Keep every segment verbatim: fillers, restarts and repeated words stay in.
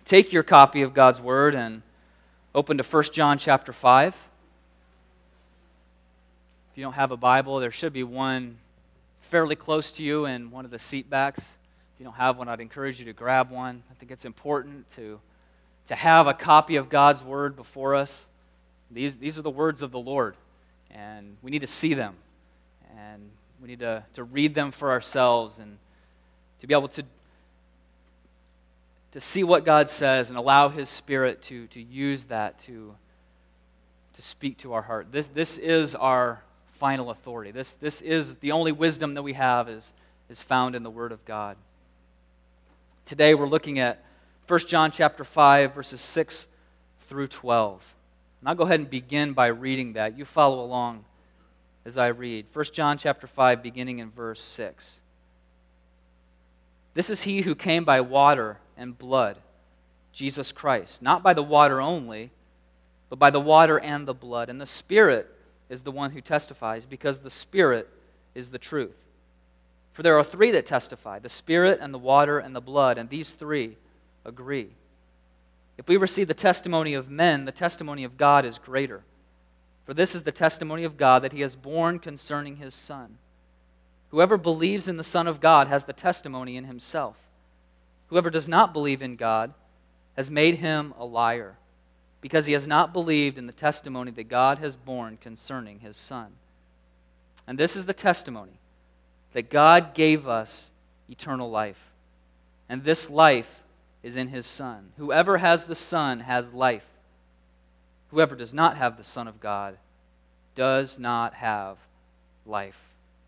take your copy of God's Word and open to First John chapter five. If you don't have a Bible, there should be one fairly close to you in one of the seat backs. If you don't have one, I'd encourage you to grab one. I think it's important to, to have a copy of God's Word before us. These, these are the words of the Lord, and we need to see them, and we need to, to read them for ourselves and to be able to to see what God says and allow His Spirit to, to use that to, to speak to our heart. This, this is our final authority. This, this is the only wisdom that we have is, is found in the Word of God. Today we're looking at First John chapter five, verses six through twelve. And I'll go ahead and begin by reading that. You follow along as I read. First John chapter five, beginning in verse six. This is He who came by water and blood, Jesus Christ, not by the water only, but by the water and the blood. And the Spirit is the one who testifies, because the Spirit is the truth. For there are three that testify, the Spirit and the water and the blood, and these three agree. If we receive the testimony of men, the testimony of God is greater. For this is the testimony of God, that He has borne concerning His Son. Whoever believes in the Son of God has the testimony in himself. Whoever does not believe in God has made him a liar, because he has not believed in the testimony that God has borne concerning His Son. And this is the testimony, that God gave us eternal life, and this life is in His Son. Whoever has the Son has life. Whoever does not have the Son of God does not have life.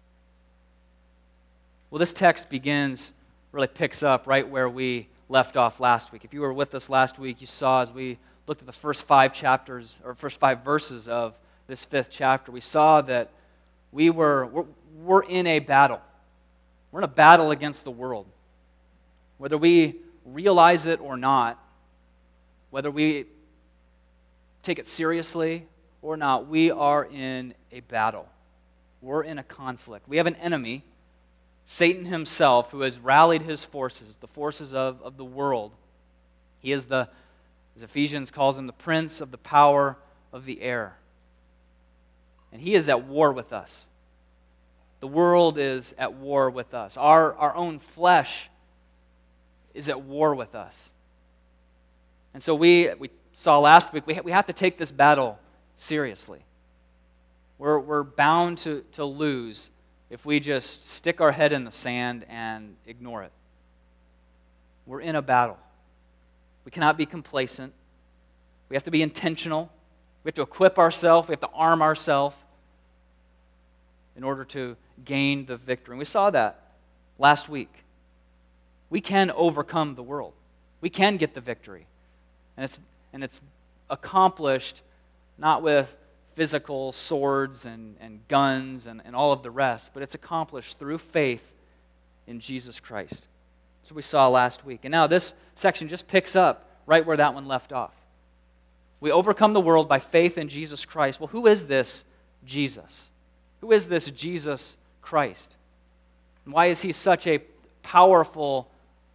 Well, this text begins, really picks up right where we left off last week. If you were with us last week, you saw as we looked at the first five chapters, or first five verses of this fifth chapter, we saw that we were, we're, we're in a battle. We're in a battle against the world. Whether we realize it or not, whether we take it seriously or not, we are in a battle. We're in a conflict. We have an enemy, Satan himself, who has rallied his forces, the forces of, of the world. He is the, as Ephesians calls him, the prince of the power of the air. And he is at war with us. The world is at war with us. Our, our own flesh is at war with us. And so we, we saw last week, we, ha- we have to take this battle seriously. We're, we're bound to, to lose if we just stick our head in the sand and ignore it. We're in a battle. We cannot be complacent. We have to be intentional. We have to equip ourselves. We have to arm ourselves in order to gain the victory. And we saw that last week. We can overcome the world. We can get the victory. And it's, and it's accomplished not with physical swords and, and guns and, and all of the rest, but it's accomplished through faith in Jesus Christ. That's what we saw last week. And now this section just picks up right where that one left off. We overcome the world by faith in Jesus Christ. Well, who is this Jesus? Who is this Jesus Christ? And why is He such a powerful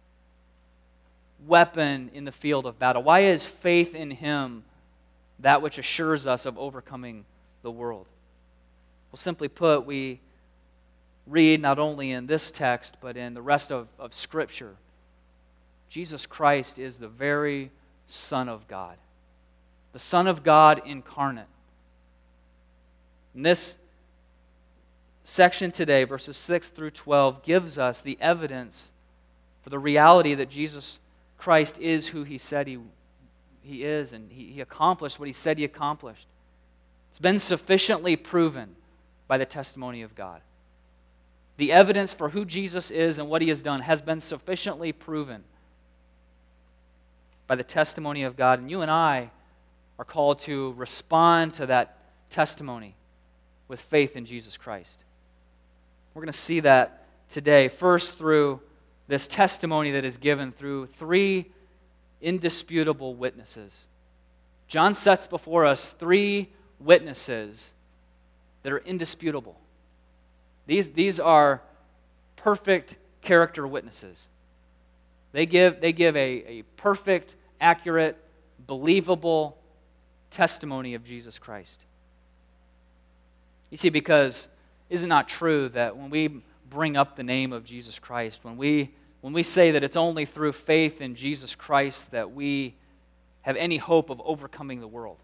weapon in the field of battle? Why is faith in Him that which assures us of overcoming the world? Well, simply put, we read not only in this text, but in the rest of, of Scripture, Jesus Christ is the very Son of God. The Son of God incarnate. And this section today, verses six through twelve, gives us the evidence for the reality that Jesus Christ is who He said He He is, and he, he accomplished what He said He accomplished. It's been sufficiently proven by the testimony of God. The evidence for who Jesus is and what He has done has been sufficiently proven by the testimony of God. And you and I are called to respond to that testimony with faith in Jesus Christ. We're going to see that today, first through this testimony that is given through three indisputable witnesses. John sets before us three witnesses that are indisputable. These, these are perfect character witnesses. They give, they give a, a perfect accurate, believable testimony of Jesus Christ. You see, because is it not true that when we bring up the name of Jesus Christ, when we when we say that it's only through faith in Jesus Christ that we have any hope of overcoming the world?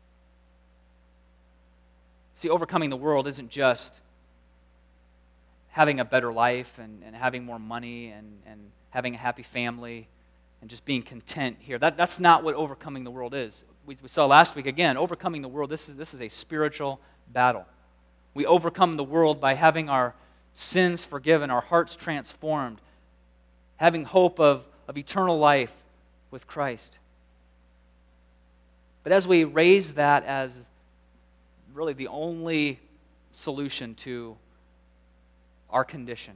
See, overcoming the world isn't just having a better life and, and having more money and, and having a happy family and just being content here. That, that's not what overcoming the world is. We, we saw last week, again, overcoming the world, this is, this is a spiritual battle. We overcome the world by having our sins forgiven, our hearts transformed, having hope of, of eternal life with Christ. But as we raise that as really the only solution to our condition,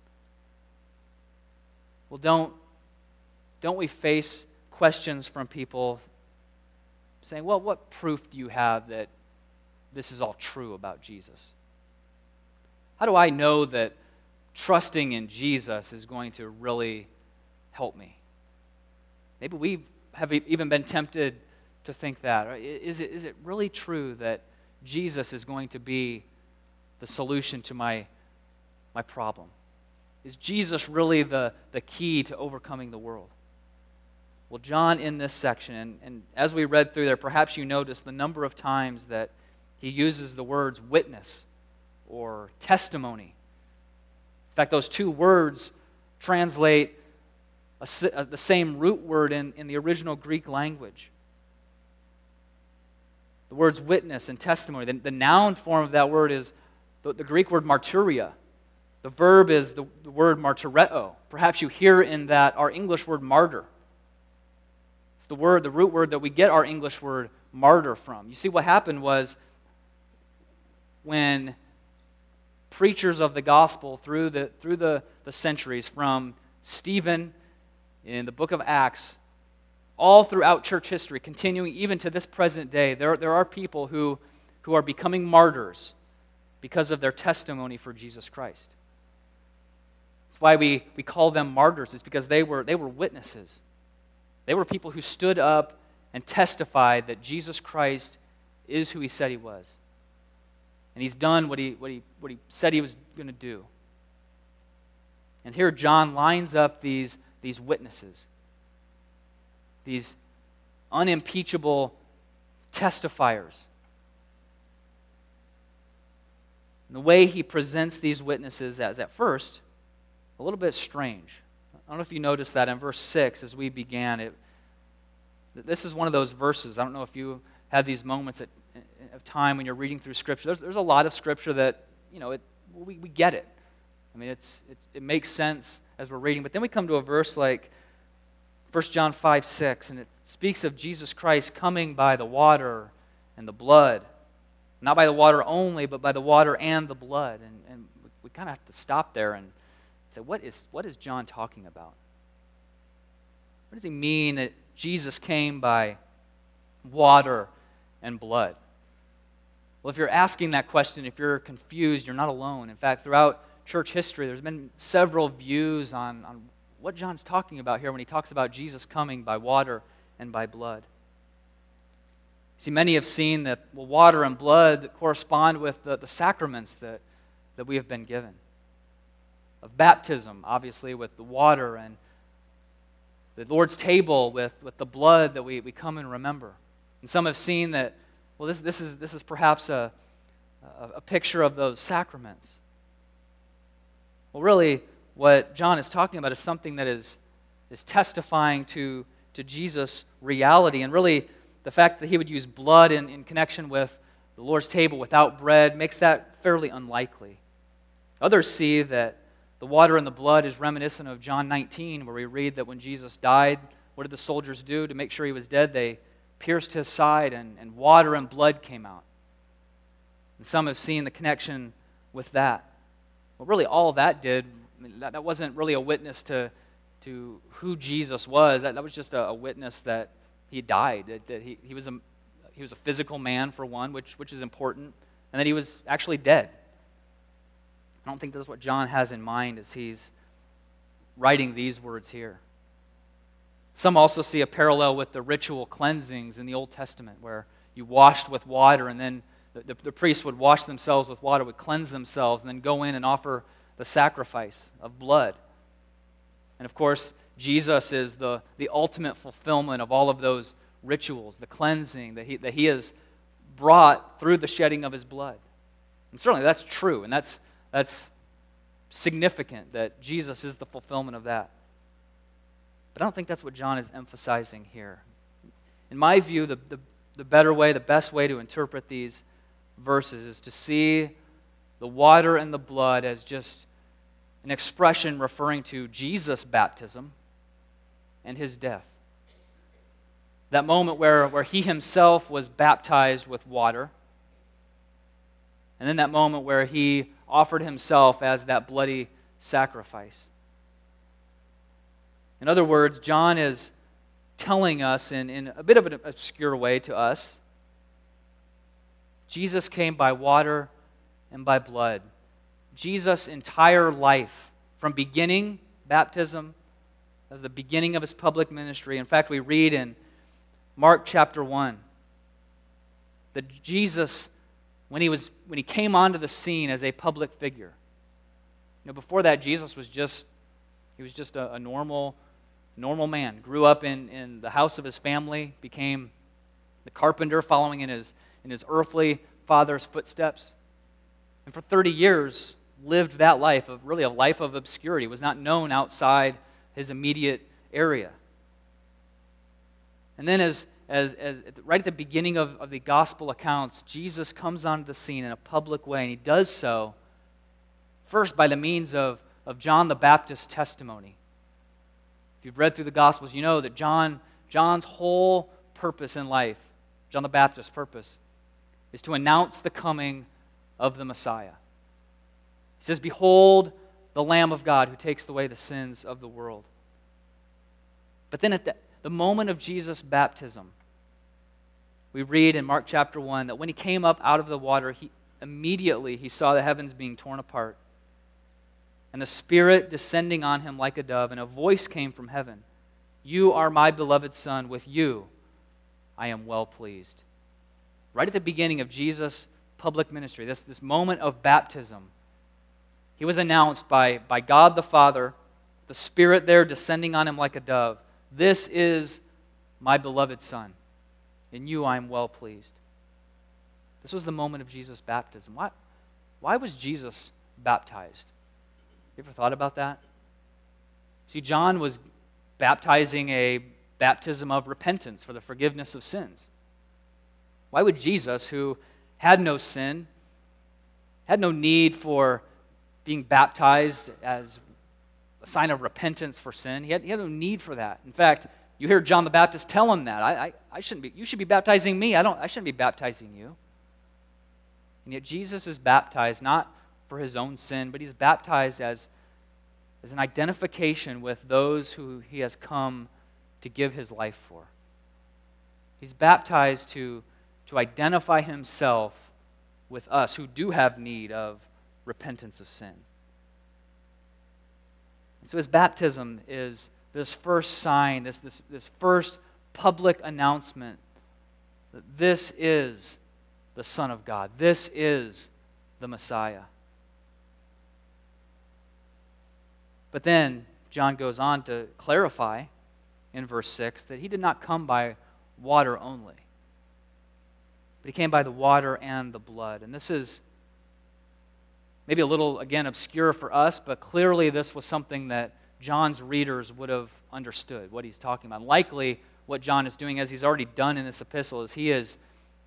well, don't, don't we face questions from people saying, well, what proof do you have that this is all true about Jesus? How do I know that trusting in Jesus is going to really help me? Maybe we have even been tempted to think that. Right? Is it, is it really true that Jesus is going to be the solution to my, my problem? Is Jesus really the, the key to overcoming the world? Well, John in this section, and, and as we read through there, perhaps you noticed the number of times that he uses the words witness or testimony. In fact, those two words translate a, a, the same root word in, in the original Greek language. The words witness and testimony. The, the noun form of that word is the, the Greek word martyria. The verb is the, the word martyreo. Perhaps you hear in that our English word martyr. It's the word, the root word that we get our English word martyr from. You see, what happened was when preachers of the gospel through the through the, the centuries, from Stephen in the book of Acts, all throughout church history, continuing even to this present day, there, there are people who, who are becoming martyrs because of their testimony for Jesus Christ. That's why we, we call them martyrs, is because they were, they were witnesses. They were people who stood up and testified that Jesus Christ is who he said he was. And he's done what he, what he, what he said he was going to do. And here John lines up these, these witnesses, these unimpeachable testifiers. And the way he presents these witnesses as, at first, a little bit strange. I don't know if you noticed that in verse six as we began. It, this is one of those verses. I don't know if you have these moments at, of time when you're reading through Scripture. There's, there's a lot of Scripture that, you know, it, we, we get it. I mean, it's, it's it makes sense as we're reading. But then we come to a verse like First John five six, and it speaks of Jesus Christ coming by the water and the blood. Not by the water only, but by the water and the blood. And, and we kind of have to stop there and say, what is, what is John talking about? What does he mean that Jesus came by water and blood? Well, if you're asking that question, if you're confused, you're not alone. In fact, throughout church history, there's been several views on, on what John's talking about here when he talks about Jesus coming by water and by blood. See, many have seen that well, water and blood correspond with the, the sacraments that, that we have been given. Of baptism, obviously, with the water, and the Lord's table with, with the blood that we, we come and remember. And some have seen that, well, this, this, is, this is perhaps a, a, a picture of those sacraments. Well, really, what John is talking about is something that is, is testifying to, to Jesus' reality. And really, the fact that he would use blood in, in connection with the Lord's table without bread makes that fairly unlikely. Others see that the water and the blood is reminiscent of John nineteen, where we read that when Jesus died, what did the soldiers do to make sure he was dead? They pierced his side, and, and water and blood came out. And some have seen the connection with that. Well, really, all that did, I mean, that, that wasn't really a witness to, to who Jesus was. That, that was just a, a witness that he died, that, that he, he, was a, he was a physical man, for one, which, which is important, and that he was actually dead. I don't think that's what John has in mind as he's writing these words here. Some also see a parallel with the ritual cleansings in the Old Testament, where you washed with water, and then the, the, the priests would wash themselves with water, would cleanse themselves, and then go in and offer the sacrifice of blood. And of course, Jesus is the, the ultimate fulfillment of all of those rituals, the cleansing that he, that he has brought through the shedding of his blood. And certainly that's true, and that's, that's significant that Jesus is the fulfillment of that. But I don't think that's what John is emphasizing here. In my view, the, the, the better way, the best way to interpret these verses is to see the water and the blood as just an expression referring to Jesus' baptism and his death. That moment where, where he himself was baptized with water, and then that moment where he offered himself as that bloody sacrifice. In other words, John is telling us in, in a bit of an obscure way to us, Jesus came by water and by blood. Jesus' entire life, from beginning, baptism, as the beginning of his public ministry. In fact, we read in Mark chapter one that Jesus, when he was when he came onto the scene as a public figure, you know, before that Jesus was just he was just a, a normal normal man. Grew up in, in the house of his family, became the carpenter, following in his in his earthly father's footsteps, and for thirty years lived that life of really a life of obscurity. Was not known outside his immediate area. And then as, as, as right at the beginning of, of the gospel accounts, Jesus comes onto the scene in a public way, and he does so first by the means of, of John the Baptist's testimony. If you've read through the Gospels, you know that John, John's whole purpose in life, John the Baptist's purpose, is to announce the coming of the Messiah. He says, "Behold the Lamb of God who takes away the sins of the world." But then at the, the moment of Jesus' baptism, we read in Mark chapter one that when he came up out of the water, he immediately he saw the heavens being torn apart, and the Spirit descending on him like a dove, and a voice came from heaven, "You are my beloved Son, with you I am well pleased." Right at the beginning of Jesus' public ministry, this, this moment of baptism, he was announced by, by God the Father, the Spirit there descending on him like a dove. "This is my beloved Son. In you I am well pleased." This was the moment of Jesus' baptism. Why, why was Jesus baptized? You ever thought about that? See, John was baptizing a baptism of repentance for the forgiveness of sins. Why would Jesus, who had no sin, had no need for being baptized as a sign of repentance for sin, he had, he had no need for that. In fact, you hear John the Baptist tell him that. I, I, I shouldn't be, you should be baptizing me. I don't, I shouldn't be baptizing you. And yet Jesus is baptized not for his own sin, but he's baptized as, as an identification with those who he has come to give his life for. He's baptized to, to identify himself with us who do have need of repentance of sin. And so his baptism is this first sign, this, this, this first public announcement that this is the Son of God. This is the Messiah. But then John goes on to clarify in verse six that he did not come by water only, but he came by the water and the blood. And this is maybe a little, again, obscure for us, but clearly this was something that John's readers would have understood, what he's talking about. Likely what John is doing, as he's already done in this epistle, is he is,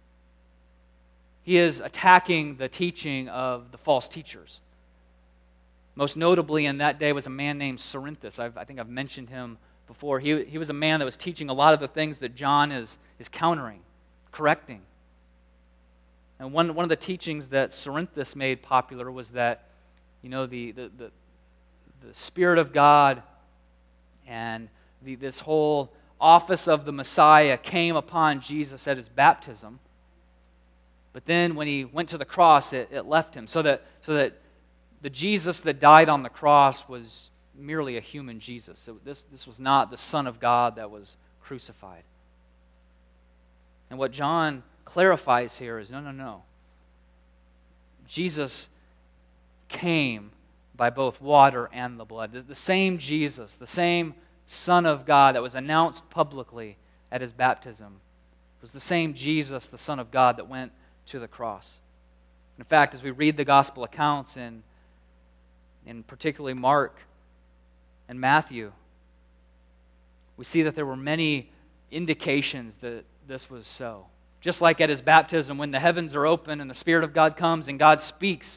he is attacking the teaching of the false teachers. Most notably in that day was a man named Cerinthus. I've, I think I've mentioned him before. He, he was a man that was teaching a lot of the things that John is, is countering, correcting. And one, one of the teachings that Cerinthus made popular was that, you know, the, the, the, the Spirit of God and the, this whole office of the Messiah came upon Jesus at his baptism. But then when he went to the cross, it, it left him. So that, so that the Jesus that died on the cross was merely a human Jesus. So this, this was not the Son of God that was crucified. And what John clarifies here is, no, no, no. Jesus came by both water and the blood. The, the same Jesus, the same Son of God that was announced publicly at his baptism was the same Jesus, the Son of God, that went to the cross. In fact, as we read the gospel accounts in, in particularly Mark and Matthew, we see that there were many indications that this was so. Just like at his baptism, when the heavens are open and the Spirit of God comes and God speaks,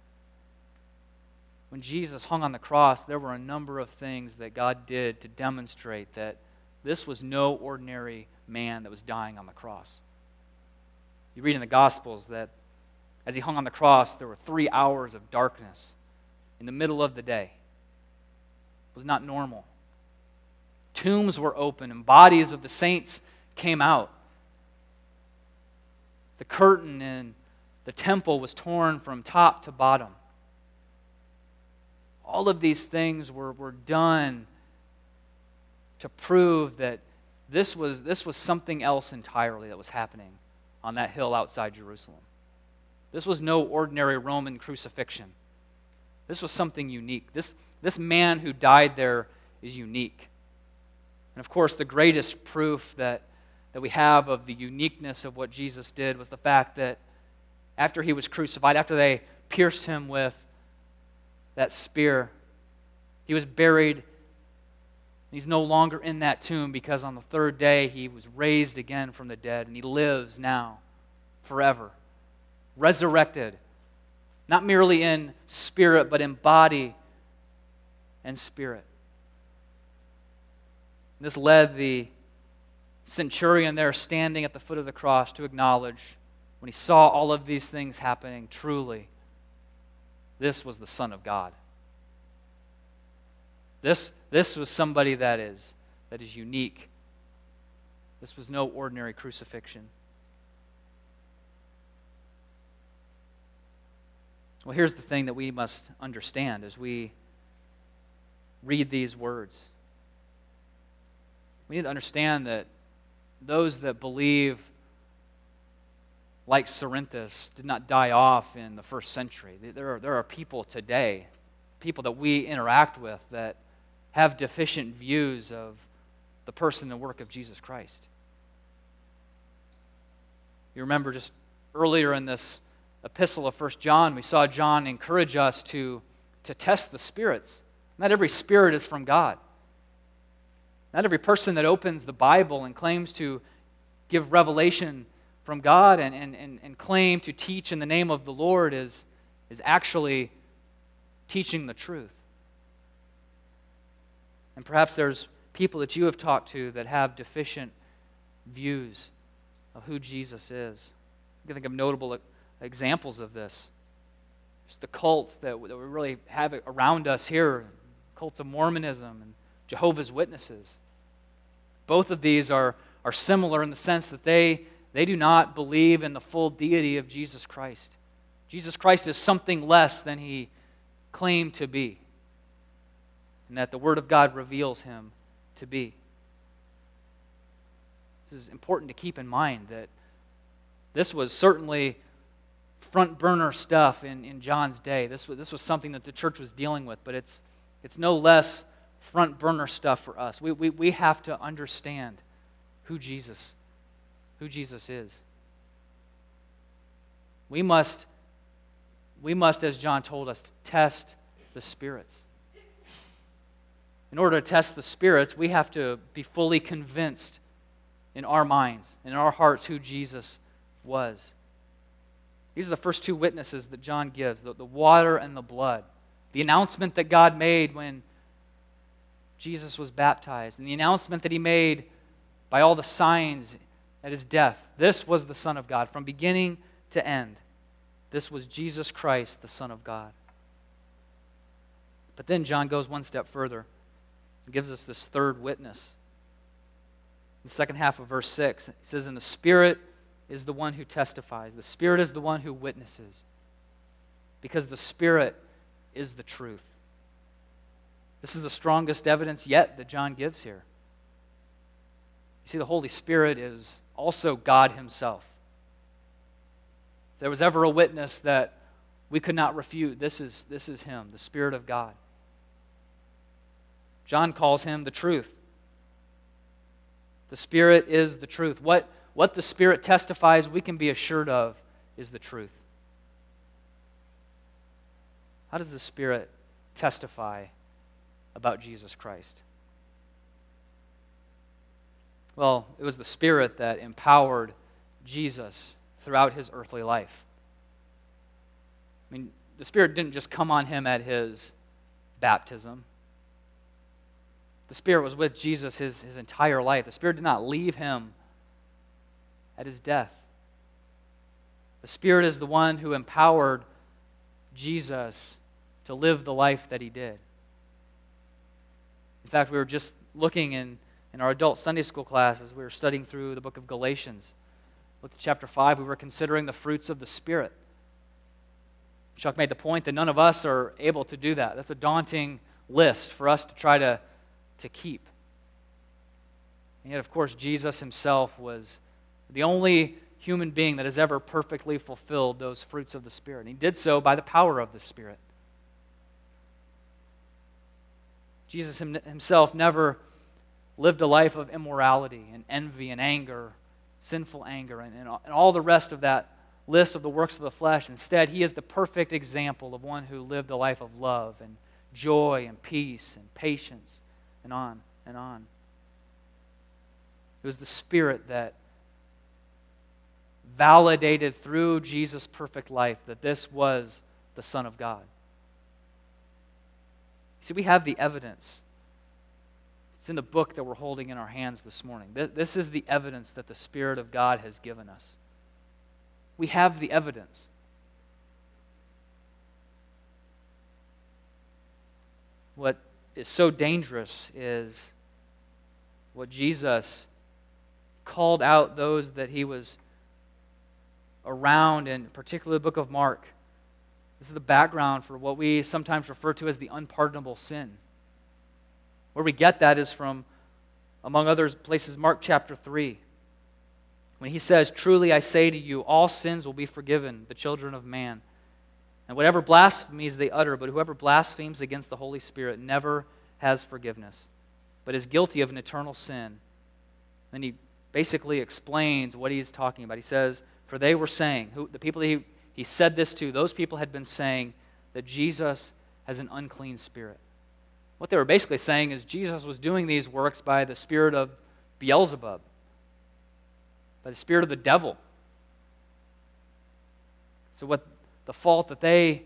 when Jesus hung on the cross, there were a number of things that God did to demonstrate that this was no ordinary man that was dying on the cross. You read in the Gospels that as he hung on the cross, there were three hours of darkness in the middle of the day. It was not normal. Tombs were open and bodies of the saints came out. The curtain in the temple was torn from top to bottom. All of these things were, were done to prove that this was, this was something else entirely that was happening on that hill outside Jerusalem. This was no ordinary Roman crucifixion. This was something unique. This, this man who died there is unique. And of course, the greatest proof that, that we have of the uniqueness of what Jesus did was the fact that after he was crucified, after they pierced him with that spear, he was buried. He's no longer in that tomb because on the third day he was raised again from the dead, and he lives now forever, resurrected, not merely in spirit, but in body and spirit. This led the centurion there standing at the foot of the cross to acknowledge, when he saw all of these things happening, truly, this was the Son of God. This, this was somebody that is, that is unique. This was no ordinary crucifixion. Well, here's the thing that we must understand as we read these words. We need to understand that those that believe like Cerinthus did not die off in the first century. There are, there are people today, people that we interact with, that have deficient views of the person and work of Jesus Christ. You remember just earlier in this epistle of First John, we saw John encourage us to, to test the spirits. Not every spirit is from God. Not every person that opens the Bible and claims to give revelation from God and, and, and, and claim to teach in the name of the Lord is, is actually teaching the truth. And perhaps there's people that you have talked to that have deficient views of who Jesus is. You can think of notable examples of this. Just the cults that, that we really have around us here, cults of Mormonism and Jehovah's Witnesses. Both of these are, are similar in the sense that they, they do not believe in the full deity of Jesus Christ. Jesus Christ is something less than he claimed to be, and that the Word of God reveals him to be. This is important to keep in mind that this was certainly front burner stuff in, in John's day. This was, this was something that the church was dealing with, but it's, it's no less front burner stuff for us. We, we, we have to understand who Jesus, who Jesus is. We must, we must, as John told us, test the spirits. In order to test the spirits, we have to be fully convinced in our minds, in our hearts, who Jesus was. These are the first two witnesses that John gives, the, the water and the blood. The announcement that God made when Jesus was baptized, and the announcement that he made by all the signs at his death. This was the Son of God from beginning to end. This was Jesus Christ, the Son of God. But then John goes one step further and gives us this third witness. In the second half of verse six, he says, "And the Spirit is the one who testifies." The Spirit is the one who witnesses. Because the Spirit is the truth. This is the strongest evidence yet that John gives here. You see, the Holy Spirit is also God himself. If there was ever a witness that we could not refute, this is, this is him, the Spirit of God. John calls him the truth. The Spirit is the truth. What, what the Spirit testifies, we can be assured of, is the truth. How does the Spirit testify about Jesus Christ? Well, it was the Spirit that empowered Jesus throughout his earthly life. I mean, the Spirit didn't just come on him at his baptism. The Spirit was with Jesus his, his entire life. The Spirit did not leave him at his death. The Spirit is the one who empowered Jesus to live the life that he did. In fact, we were just looking in, in our adult Sunday school classes, we were studying through the book of Galatians. Looked at chapter five, we were considering the fruits of the Spirit. Chuck made the point that none of us are able to do that. That's a daunting list for us to try to, to keep. And yet, of course, Jesus himself was the only human being that has ever perfectly fulfilled those fruits of the Spirit. And he did so by the power of the Spirit. Jesus himself never lived a life of immorality and envy and anger, sinful anger, and, and all the rest of that list of the works of the flesh. Instead, he is the perfect example of one who lived a life of love and joy and peace and patience and on and on. It was the Spirit that validated through Jesus' perfect life that this was the Son of God. See, we have the evidence. It's in the book that we're holding in our hands this morning. This is the evidence that the Spirit of God has given us. We have the evidence. What is so dangerous is what Jesus called out those that he was around, in particularly the book of Mark. This is the background for what we sometimes refer to as the unpardonable sin. Where we get that is from, among other places, Mark chapter three. When he says, "Truly I say to you, all sins will be forgiven the children of man. And whatever blasphemies they utter, but whoever blasphemes against the Holy Spirit never has forgiveness, but is guilty of an eternal sin." Then he basically explains what he is talking about. He says, for they were saying, who, the people that he, he said this to, those people had been saying that Jesus has an unclean spirit. What they were basically saying is Jesus was doing these works by the spirit of Beelzebub, by the spirit of the devil. So what the fault that they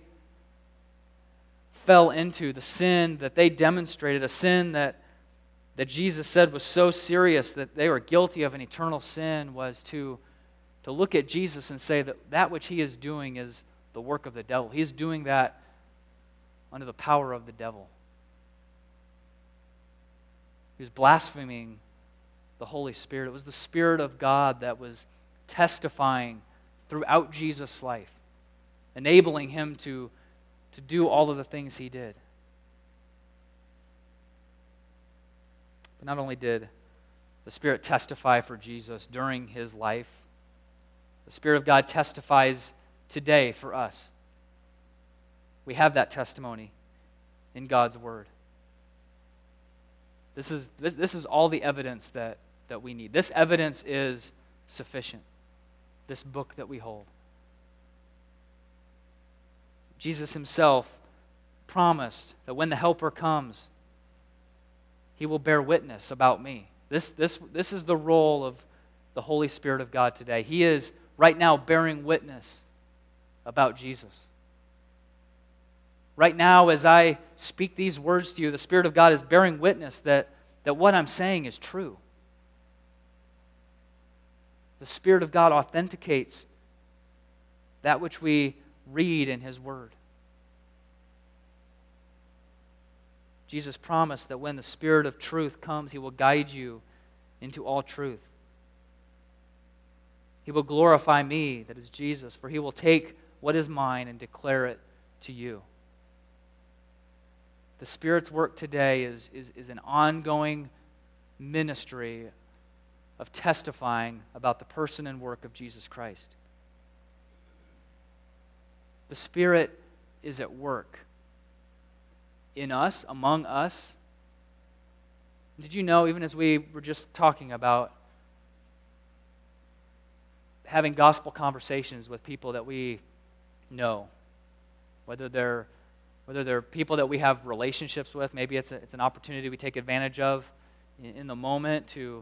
fell into, the sin that they demonstrated, a sin that, that Jesus said was so serious that they were guilty of an eternal sin, was to, to look at Jesus and say that that which he is doing is the work of the devil. He is doing that under the power of the devil. He was blaspheming the Holy Spirit. It was the Spirit of God that was testifying throughout Jesus' life, enabling him to, to do all of the things he did. But not only did the Spirit testify for Jesus during his life, the Spirit of God testifies today for us. We have that testimony in God's Word. This is, this, this is all the evidence that, that we need. This evidence is sufficient, this book that we hold. Jesus himself promised that when the Helper comes, he will bear witness about me. This, this, this is the role of the Holy Spirit of God today. He is right now bearing witness about Jesus. Right now, as I speak these words to you, the Spirit of God is bearing witness that, that what I'm saying is true. The Spirit of God authenticates that which we read in his Word. Jesus promised that when the Spirit of truth comes, he will guide you into all truth. He will glorify me, that is Jesus, for he will take what is mine and declare it to you. The Spirit's work today is, is, is an ongoing ministry of testifying about the person and work of Jesus Christ. The Spirit is at work in us, among us. Did you know, even as we were just talking about having gospel conversations with people that we know, whether they're whether they're people that we have relationships with, maybe it's, a, it's an opportunity we take advantage of in, in the moment to,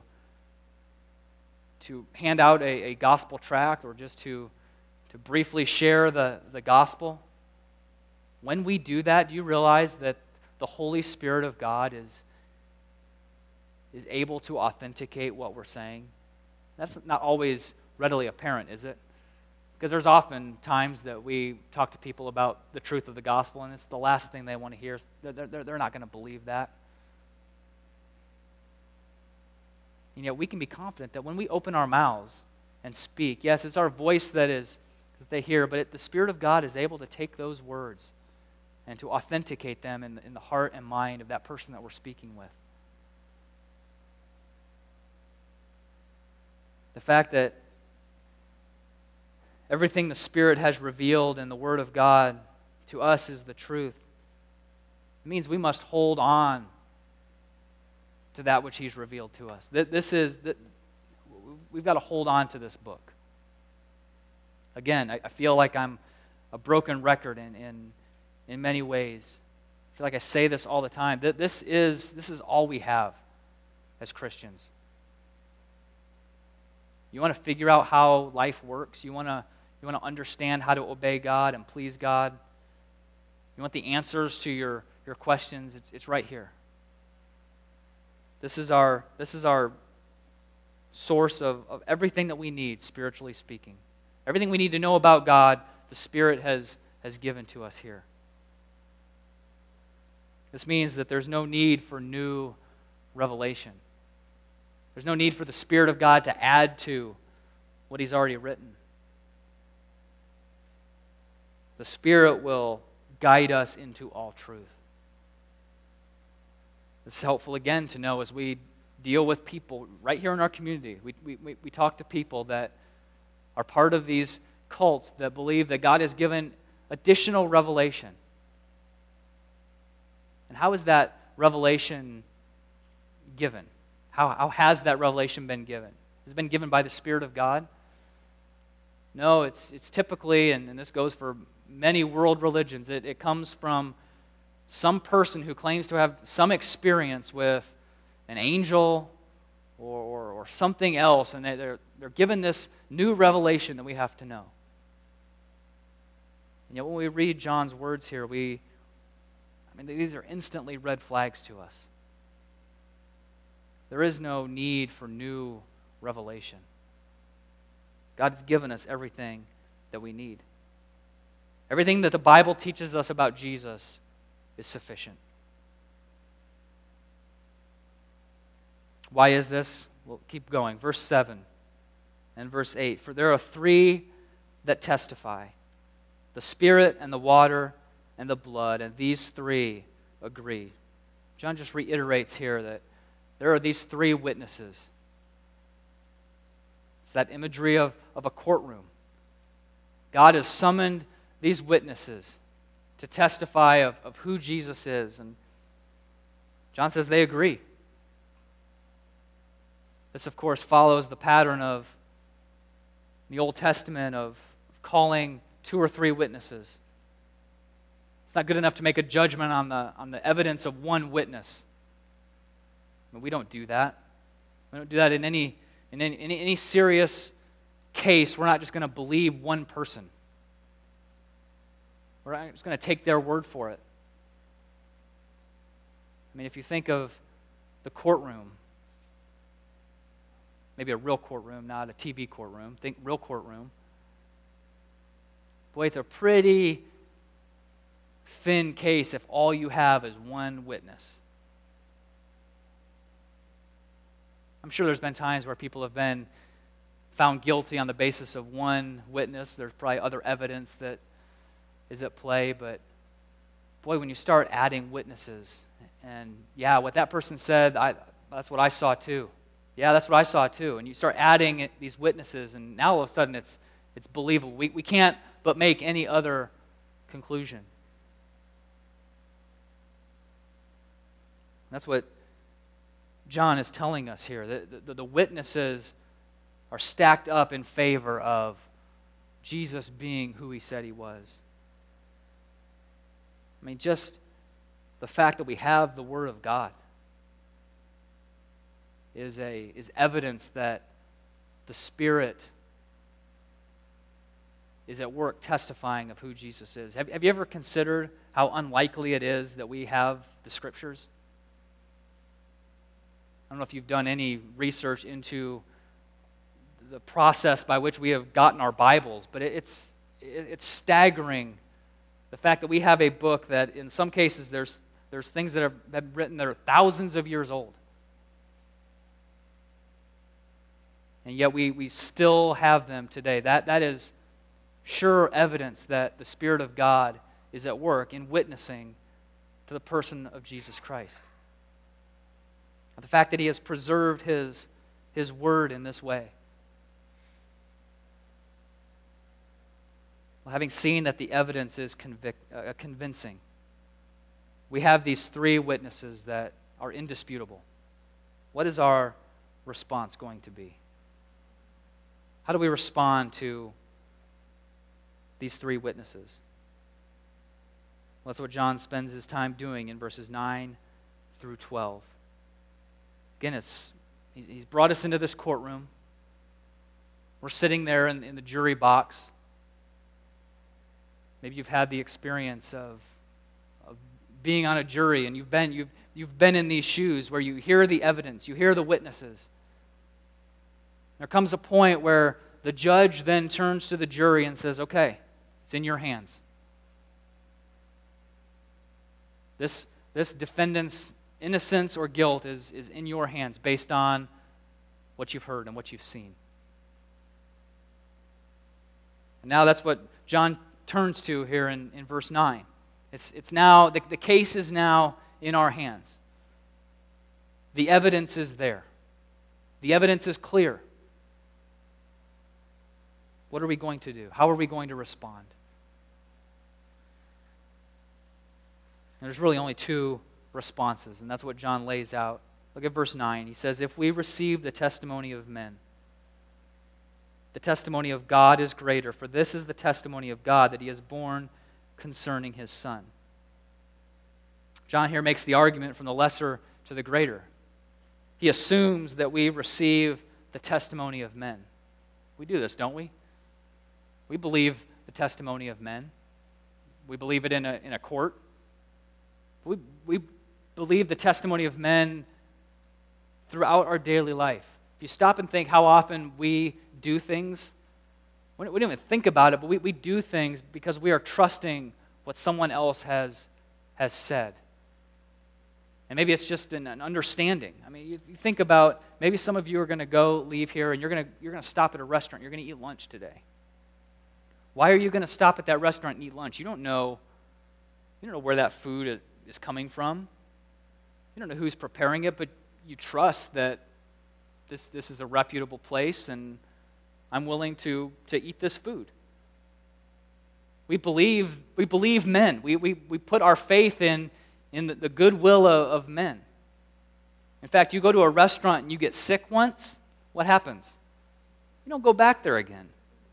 to hand out a, a gospel tract or just to, to briefly share the, the gospel. When we do that, do you realize that the Holy Spirit of God is, is able to authenticate what we're saying? That's not always readily apparent, is it? Because there's often times that we talk to people about the truth of the gospel, and it's the last thing they want to hear. They're, they're, they're not going to believe that. And yet we can be confident that when we open our mouths and speak, yes, it's our voice that is that they hear, but it, the Spirit of God is able to take those words and to authenticate them in, in the heart and mind of that person that we're speaking with. The fact that everything the Spirit has revealed in the Word of God to us is the truth. It means we must hold on to that which He's revealed to us. This is, we've got to hold on to this book. Again, I feel like I'm a broken record in, in, in many ways. I feel like I say this all the time. This is, this is all we have as Christians. You want to figure out how life works? You want to You want to understand how to obey God and please God? You want the answers to your, your questions? It's, it's right here. This is our, this is our source of, of everything that we need, spiritually speaking. Everything we need to know about God, the Spirit has, has given to us here. This means that there's no need for new revelation. There's no need for the Spirit of God to add to what He's already written. The Spirit will guide us into all truth. It's helpful, again, to know as we deal with people right here in our community. We, we, we talk to people that are part of these cults that believe that God has given additional revelation. And how is that revelation given? How, how has that revelation been given? Has it been given by the Spirit of God? No, it's, it's typically, and, and this goes for many world religions, it, it comes from some person who claims to have some experience with an angel or, or, or something else, and they, they're, they're given this new revelation that we have to know. And yet when we read John's words here, we, I mean, these are instantly red flags to us. There is no need for new revelation. God has given us everything that we need. Everything that the Bible teaches us about Jesus is sufficient. Why is this? We'll keep going. Verse seven and verse eight. For there are three that testify, the Spirit and the water and the blood, and these three agree. John just reiterates here that there are these three witnesses. It's that imagery of, of a courtroom. God has summoned these witnesses to testify of, of who Jesus is. And John says they agree. This, of course, follows the pattern of the Old Testament of calling two or three witnesses. It's not good enough to make a judgment on the, on the evidence of one witness. I mean, we don't do that. We don't do that in any, in any, in any serious case. We're not just going to believe one person. We're not just going to take their word for it. I mean, if you think of the courtroom, maybe a real courtroom, not a T V courtroom, think real courtroom. Boy, it's a pretty thin case if all you have is one witness. I'm sure there's been times where people have been found guilty on the basis of one witness. There's probably other evidence that is at play, but boy, when you start adding witnesses, and yeah, what that person said, I, that's what I saw too. Yeah, that's what I saw too. And you start adding it, these witnesses, and now all of a sudden it's it's believable. We, we can't but make any other conclusion. That's what John is telling us here. The, the, the witnesses are stacked up in favor of Jesus being who he said he was. I mean, just the fact that we have the Word of God is a is evidence that the Spirit is at work testifying of who Jesus is. Have, have you ever considered how unlikely it is that we have the Scriptures? I don't know if you've done any research into the process by which we have gotten our Bibles, but it, it's it, it's staggering the fact that we have a book that in some cases there's there's things that have been written that are thousands of years old. And yet we, we still have them today. That that is sure evidence that the Spirit of God is at work in witnessing to the person of Jesus Christ. The fact that he has preserved his, his word in this way. Well, having seen that the evidence is convic- uh, convincing, we have these three witnesses that are indisputable. What is our response going to be? How do we respond to these three witnesses? Well, that's what John spends his time doing in verses nine through twelve. Again, it's, he's brought us into this courtroom. We're sitting there in, in the jury box. Maybe you've had the experience of, of being on a jury, and you've been, you've, you've been in these shoes where you hear the evidence, you hear the witnesses. There comes a point where the judge then turns to the jury and says, okay, it's in your hands. This, this defendant's innocence or guilt is, is in your hands based on what you've heard and what you've seen. And now that's what John turns to here in, in verse nine. It's, it's now, the, the case is now in our hands. The evidence is there. The evidence is clear. What are we going to do? How are we going to respond? And there's really only two responses, and that's what John lays out. Look at verse nine. He says, if we receive the testimony of men, the testimony of God is greater, for this is the testimony of God that he has borne concerning his Son. John here makes the argument from the lesser to the greater. He assumes that we receive the testimony of men. We do this, don't we? We believe the testimony of men. We believe it in a, in a court. We, we believe the testimony of men throughout our daily life. If you stop and think how often we do things, we don't, we don't even think about it, but we, we do things because we are trusting what someone else has, has said. And maybe it's just an, an understanding. I mean, you, you think about, maybe some of you are going to go leave here and you're going to you're going to stop at a restaurant. You're going to eat lunch today. Why are you going to stop at that restaurant and eat lunch? You don't know, you don't know where that food is, is coming from. You don't know who's preparing it, but you trust that this, this is a reputable place and I'm willing to, to eat this food. We believe, we believe men. We, we, we put our faith in, in the, the goodwill of, of men. In fact, you go to a restaurant and you get sick once, what happens? You don't go back there again.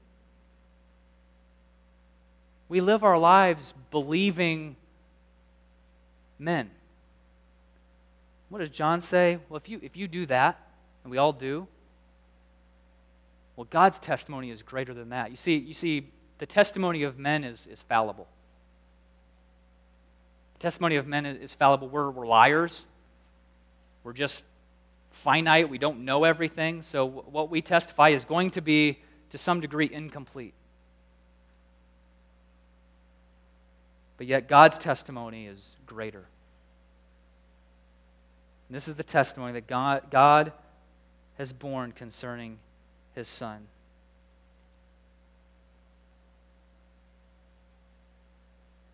We live our lives believing men. What does John say? Well, if you if you do that, and we all do, well, God's testimony is greater than that. You see, you see, the testimony of men is, is fallible. The testimony of men is, is fallible. We're, we're liars. We're just finite. We don't know everything. So what we testify is going to be, to some degree, incomplete. But yet God's testimony is greater. And this is the testimony that God, God has borne concerning his Son.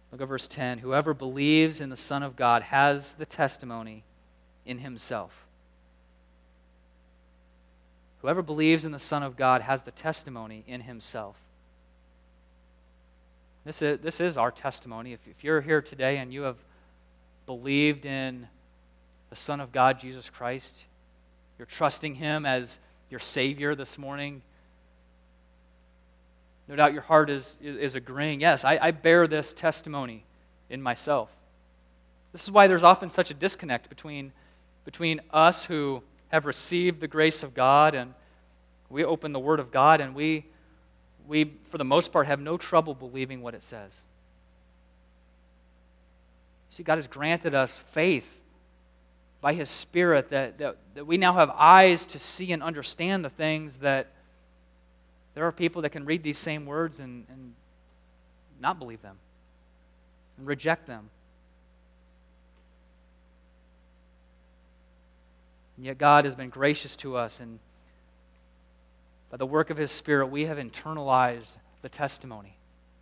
Look at verse ten. Whoever believes in the Son of God has the testimony in himself. Whoever believes in the Son of God has the testimony in himself. This is, this is our testimony. If, if you're here today and you have believed in the Son of God, Jesus Christ, you're trusting Him as your Savior this morning, no doubt your heart is, is, is agreeing, yes, I, I bear this testimony in myself. This is why there's often such a disconnect between, between us who have received the grace of God and we open the Word of God and we, we, for the most part, have no trouble believing what it says. See, God has granted us faith by His Spirit that, that, that we now have eyes to see and understand the things that there are people that can read these same words and, and not believe them and reject them. And yet God has been gracious to us, and by the work of His Spirit, we have internalized the testimony.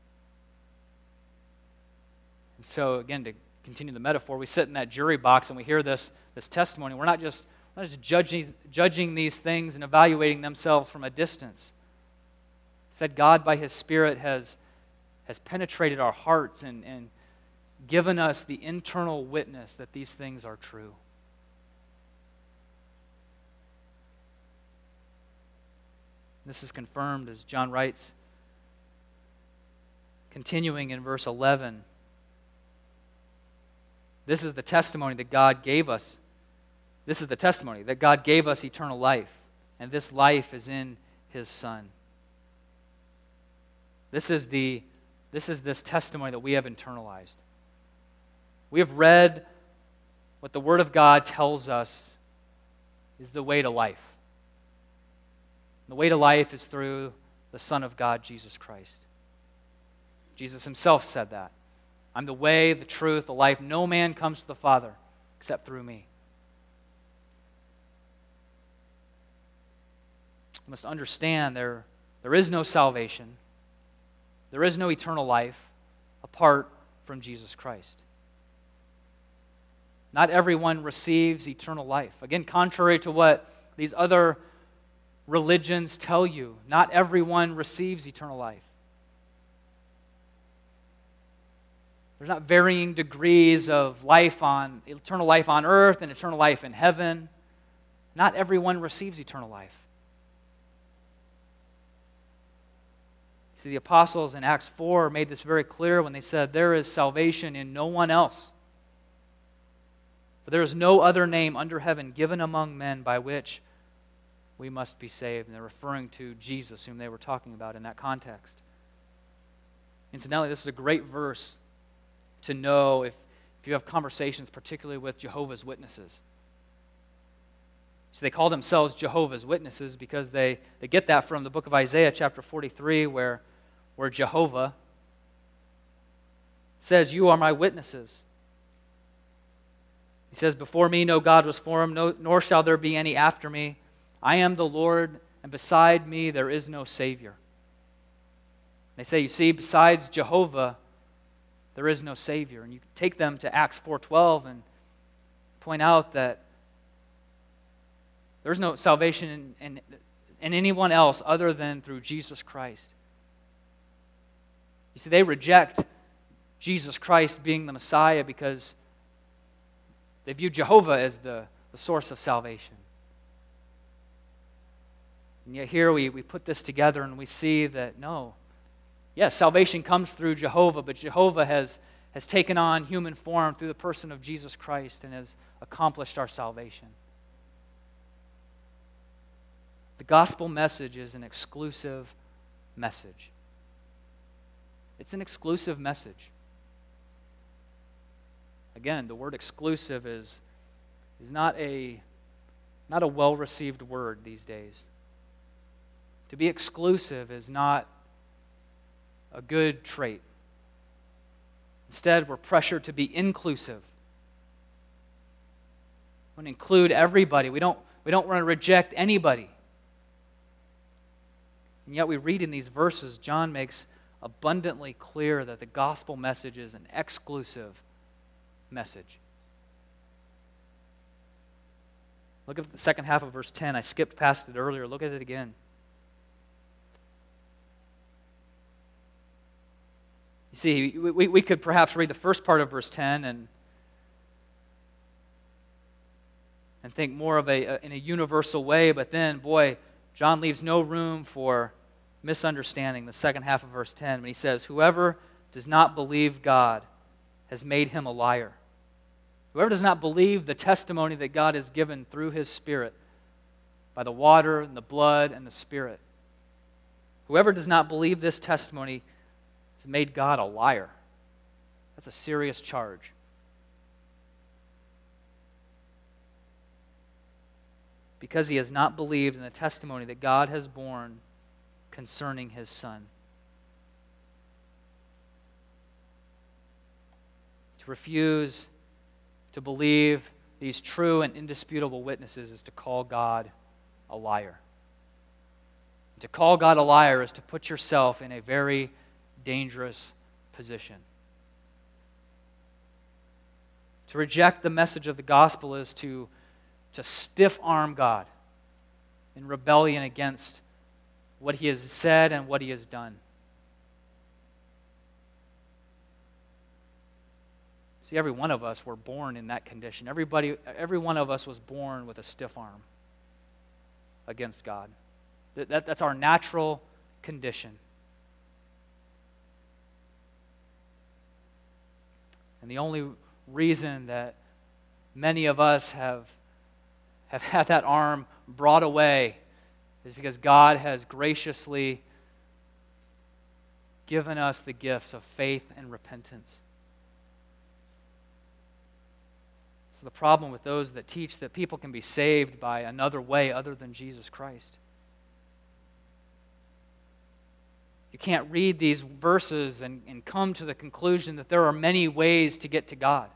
And so, again, to continue the metaphor, we sit in that jury box and we hear this, this testimony. We're not just, we're not just judging, judging these things and evaluating themselves from a distance. It's that God, by His Spirit, has, has penetrated our hearts and, and given us the internal witness that these things are true. This is confirmed as John writes, continuing in verse eleven. This is the testimony that God gave us. This is the testimony that God gave us eternal life, and this life is in His Son. This is the this is this testimony that we have internalized. We have read what the Word of God tells us is the way to life. The way to life is through the Son of God, Jesus Christ. Jesus Himself said that. I'm the way, the truth, the life. No man comes to the Father except through me. You must understand there, there is no salvation. There is no eternal life apart from Jesus Christ. Not everyone receives eternal life. Again, contrary to what these other religions tell you, not everyone receives eternal life. There's not varying degrees of life on eternal life on earth and eternal life in heaven. Not everyone receives eternal life. See, the apostles in Acts four made this very clear when they said, there is salvation in no one else. For there is no other name under heaven given among men by which we must be saved. And they're referring to Jesus, whom they were talking about in that context. Incidentally, this is a great verse to know if, if you have conversations, particularly with Jehovah's Witnesses. So they call themselves Jehovah's Witnesses because they, they get that from the book of Isaiah chapter forty-three where, where Jehovah says, you are my witnesses. He says, before me no God was formed, no, nor shall there be any after me. I am the Lord, and beside me there is no Savior. They say, you see, besides Jehovah, there is no Savior. And you take them to Acts four twelve and point out that there's no salvation in, in, in anyone else other than through Jesus Christ. You see, they reject Jesus Christ being the Messiah because they view Jehovah as the, the source of salvation. And yet here we, we put this together and we see that no, yes, salvation comes through Jehovah, but Jehovah has, has taken on human form through the person of Jesus Christ and has accomplished our salvation. The gospel message is an exclusive message. It's an exclusive message. Again, the word exclusive is, is not a, not a well-received word these days. To be exclusive is not a good trait. Instead, we're pressured to be inclusive. We want to include everybody. We don't, we don't want to reject anybody. And yet we read in these verses, John makes abundantly clear that the gospel message is an exclusive message. Look at the second half of verse ten. I skipped past it earlier. Look at it again. You see, we, we could perhaps read the first part of verse ten and, and think more of a, a in a universal way, but then, boy, John leaves no room for misunderstanding the second half of verse ten when he says, "Whoever does not believe God has made him a liar." Whoever does not believe the testimony that God has given through His Spirit by the water and the blood and the Spirit. Whoever does not believe this testimony has made God a liar. That's a serious charge. Because he has not believed in the testimony that God has borne concerning His Son. To refuse to believe these true and indisputable witnesses is to call God a liar. And to call God a liar is to put yourself in a very dangerous position. To reject the message of the gospel is to, to stiff-arm God in rebellion against what He has said and what He has done. See, every one of us were born in that condition. Everybody, every one of us was born with a stiff arm against God. That, that, that's our natural condition. And the only reason that many of us have, have had that arm brought away is because God has graciously given us the gifts of faith and repentance. So the problem with those that teach that people can be saved by another way other than Jesus Christ. You can't read these verses and, and come to the conclusion that there are many ways to get to God.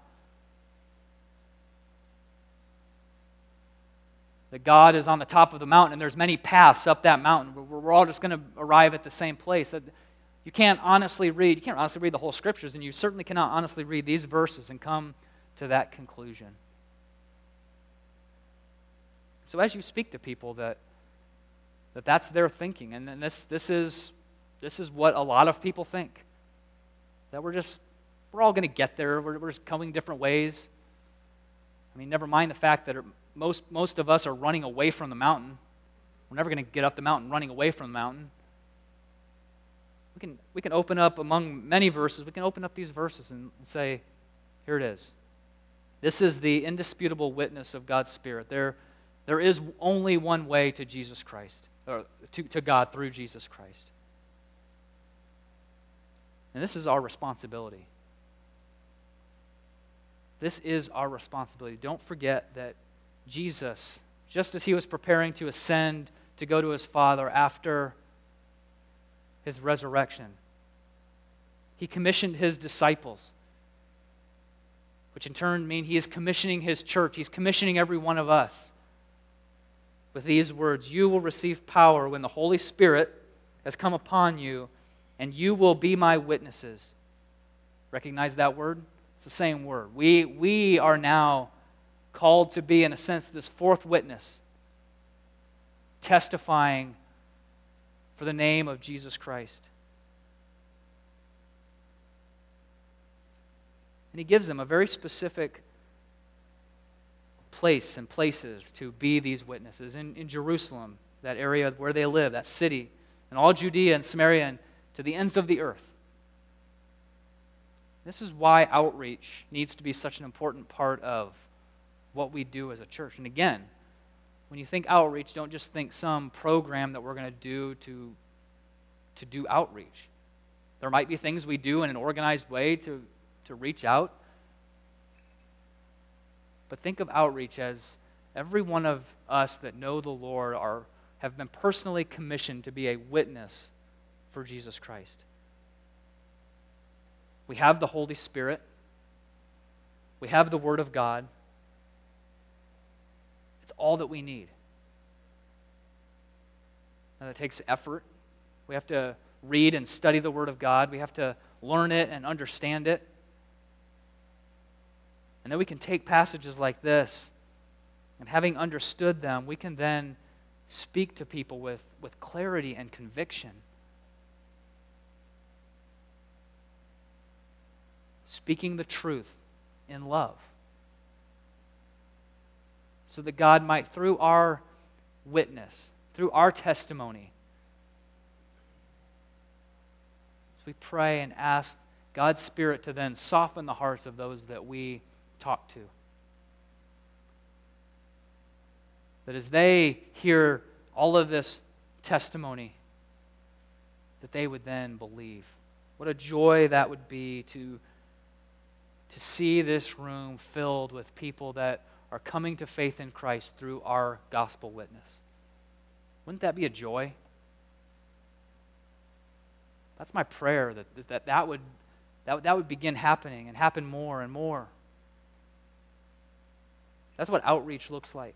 That God is on the top of the mountain and there's many paths up that mountain. We're, we're all just going to arrive at the same place. That you can't honestly read, you can't honestly read the whole scriptures, and you certainly cannot honestly read these verses and come to that conclusion. So as you speak to people that that that's their thinking, and then this this is this is what a lot of people think. That we're just we're all going to get there. We're, we're just coming different ways. I mean, never mind the fact that most most of us are running away from the mountain. We're never going to get up the mountain running away from the mountain. We can we can open up among many verses. We can open up these verses and, and say, here it is. This is the indisputable witness of God's Spirit. There, there is only one way to Jesus Christ, or to, to God through Jesus Christ. And this is our responsibility. This is our responsibility. Don't forget that Jesus, just as He was preparing to ascend to go to His Father after His resurrection, He commissioned His disciples, which in turn means He is commissioning His church. He's commissioning every one of us with these words: "You will receive power when the Holy Spirit has come upon you, and you will be my witnesses." Recognize that word? It's the same word. We, we are now called to be, in a sense, this fourth witness, testifying for the name of Jesus Christ. And He gives them a very specific place and places to be these witnesses. In, in Jerusalem, that area where they live, that city, and all Judea and Samaria, and to the ends of the earth. This is why outreach needs to be such an important part of what we do as a church. And again, when you think outreach, don't just think some program that we're going to do to, to do outreach. There might be things we do in an organized way to to reach out. But think of outreach as every one of us that know the Lord are have been personally commissioned to be a witness for Jesus Christ. We have the Holy Spirit. We have the Word of God. It's all that we need. And it takes effort. We have to read and study the Word of God. We have to learn it and understand it. And then we can take passages like this, and having understood them, we can then speak to people with, with clarity and conviction. Speaking the truth in love. So that God might, through our witness, through our testimony, so we pray and ask God's Spirit to then soften the hearts of those that we talk to. That as they hear all of this testimony, that they would then believe. What a joy that would be to, to see this room filled with people that are coming to faith in Christ through our gospel witness. Wouldn't that be a joy? That's my prayer, that that, that, would, that, that would begin happening and happen more and more. That's what outreach looks like.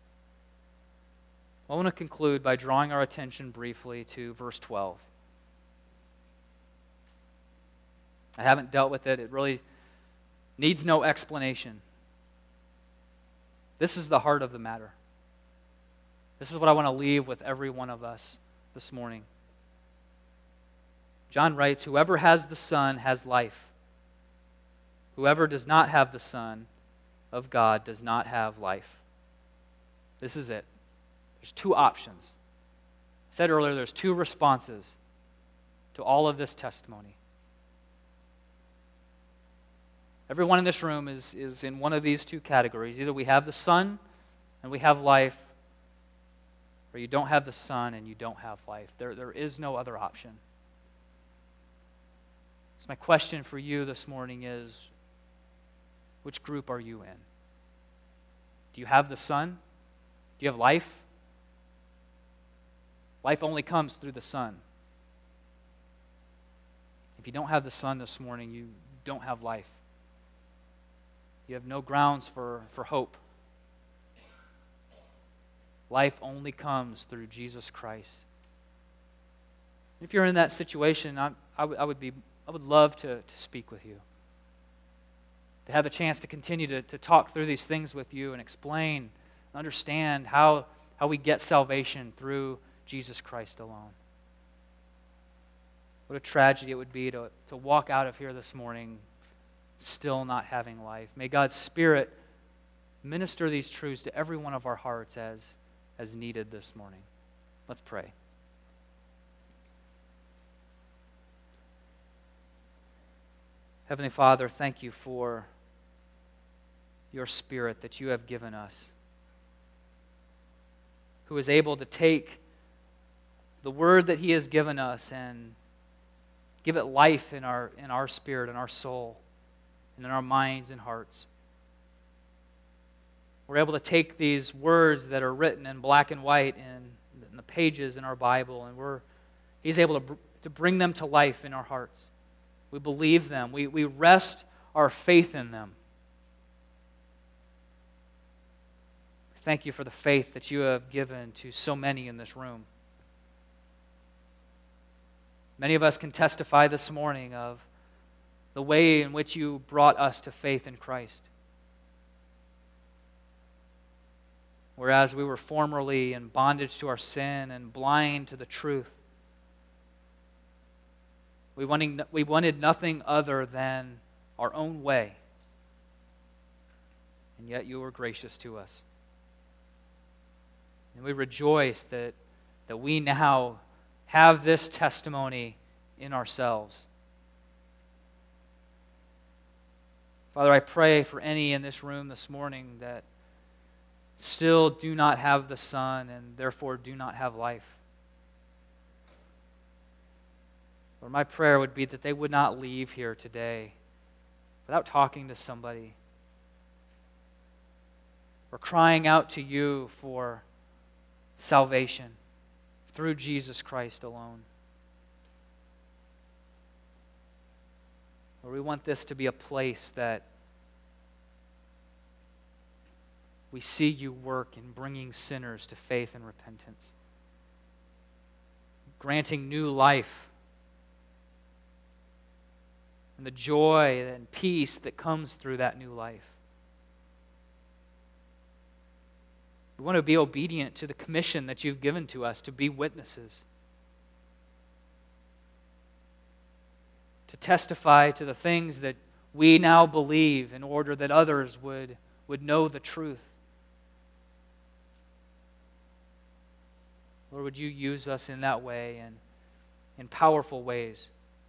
I want to conclude by drawing our attention briefly to verse twelve. I haven't dealt with it. It really needs no explanation. This is the heart of the matter. This is what I want to leave with every one of us this morning. John writes, "Whoever has the Son has life. Whoever does not have the Son of God does not have life." This is it. There's two options. I said earlier, there's two responses to all of this testimony. Everyone in this room is, is in one of these two categories. Either we have the Son and we have life, or you don't have the Son and you don't have life. There, there is no other option. So my question for you this morning is, which group are you in? Do you have the Son? Do you have life? Life only comes through the Son. If you don't have the Son this morning, you don't have life. You have no grounds for, for hope. Life only comes through Jesus Christ. If you're in that situation, I, I, w- I would be I would love to, to speak with you. To have a chance to continue to, to talk through these things with you and explain, understand how, how we get salvation through Jesus Christ alone. What a tragedy it would be to, to walk out of here this morning still not having life. May God's Spirit minister these truths to every one of our hearts as, as needed this morning. Let's pray. Heavenly Father, thank you for your Spirit that you have given us, who is able to take the word that he has given us and give it life in our, in our spirit and our soul and in our minds and hearts. We're able to take these words that are written in black and white in, in the pages in our Bible, and we're he's able to, br- to bring them to life in our hearts. We believe them. We, we rest our faith in them. Thank you for the faith that you have given to so many in this room. Many of us can testify this morning of the way in which you brought us to faith in Christ. Whereas we were formerly in bondage to our sin and blind to the truth, we wanted, we wanted nothing other than our own way. And yet you were gracious to us. And we rejoice that, that we now have this testimony in ourselves. Father, I pray for any in this room this morning that still do not have the Son and therefore do not have life. Lord, my prayer would be that they would not leave here today without talking to somebody or crying out to you for salvation through Jesus Christ alone. Lord, we want this to be a place that we see you work in bringing sinners to faith and repentance, granting new life and the joy and peace that comes through that new life. We want to be obedient to the commission that you've given to us to be witnesses, to testify to the things that we now believe in order that others would, would know the truth. Lord, would you use us in that way and in powerful ways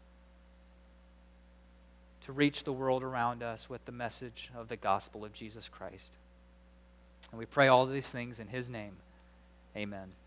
to reach the world around us with the message of the gospel of Jesus Christ. And we pray all of these things in His name. Amen.